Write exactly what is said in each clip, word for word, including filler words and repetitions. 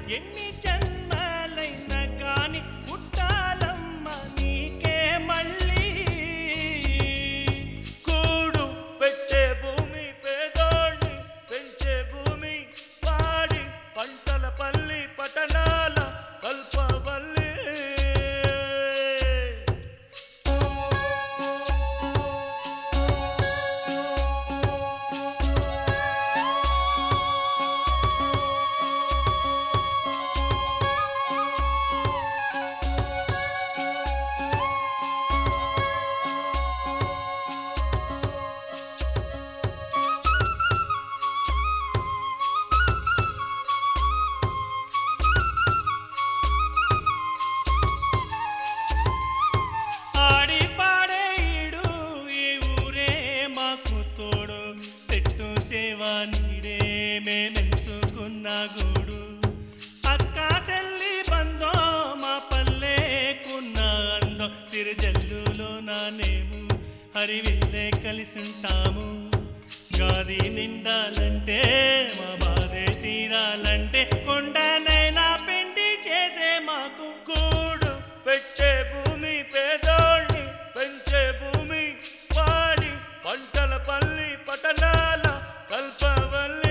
ఎన్ని జన్మలైనా కాని పుట్టాలమ్మ నీకే మళ్ళీ కూడు పెట్టే భూమి పేదోళ్ళని పెంచే భూమి పాడి పంటల పల్లి పట్టణాల కల్పవల్లి నీడే మేమెంచుకున్న గూడు అక్క చెల్లి బందో మా పల్లెకున్న అందం సిరిజల్లులో నానేము హరివిల్లే కలిసుంటాము గాది నిండాలంటే మా బాధే తీరాలంటే కొండనైనా పిండి చేసే మాకు గూడు పెట్టే భూమి పేదోళ్ళని పెంచే భూమి పాడి పంటల పల్లి పట్టణాల కల్పవల్లి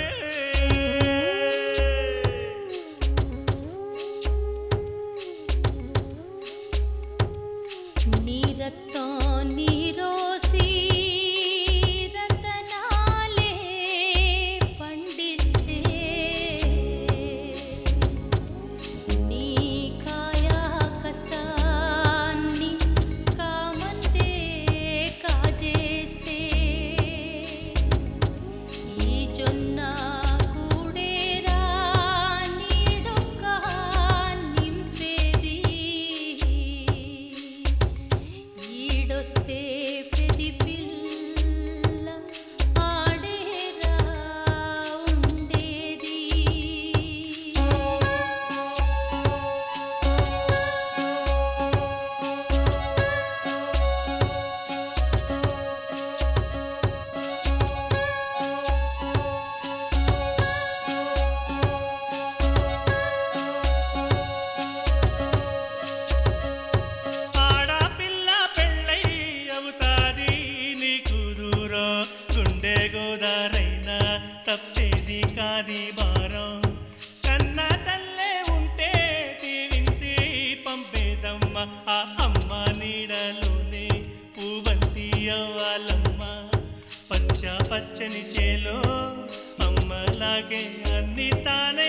నీరతో నీరోసి రతనాలే పండిస్తే నీ కాయా కష్టాన్ని కామంతే కాజేస్తే ఈ జొన్న కూడేరా నీడొక్క నింపేది ఈడొస్తే ప్రతి పిల్ల ఆడేరా ఉండేది ఆడపిల్ల పెళ్ళై అవుతాది నీకు దూరం గుండె గోదారైనా తప్పేది కాది భారం కన్న తల్లే ఉంటే దీవించి పంపేదమ్మ ఆ అమ్మ నీడలోనే పూవంతి అవ్వాలమ్మ పచ్చ పచ్చని చేలో అమ్మలాగే అన్ని తానే